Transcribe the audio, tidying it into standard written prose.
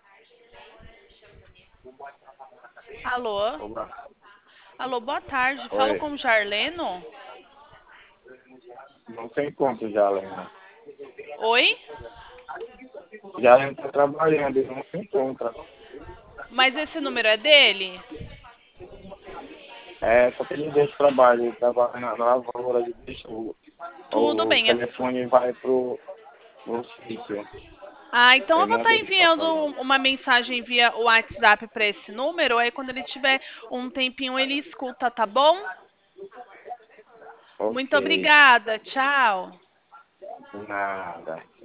Alô? Oba. Alô, boa tarde. Falo Oi. com o Jarleno? Não tem conta já, Lena. Oi? Já Lena tá trabalhando, ele não se encontra. Mas esse número é dele? É, só que ele deixa trabalho, ele trabalha na lavoura, ele deixa Tudo o bem. telefone vai pro sítio. Ah, então Ele eu vou não estar deixa pra enviando falar. uma mensagem via WhatsApp para esse número. Aí quando ele tiver um tempinho ele escuta, tá bom? Ok, Muito obrigada. Tchau. nada.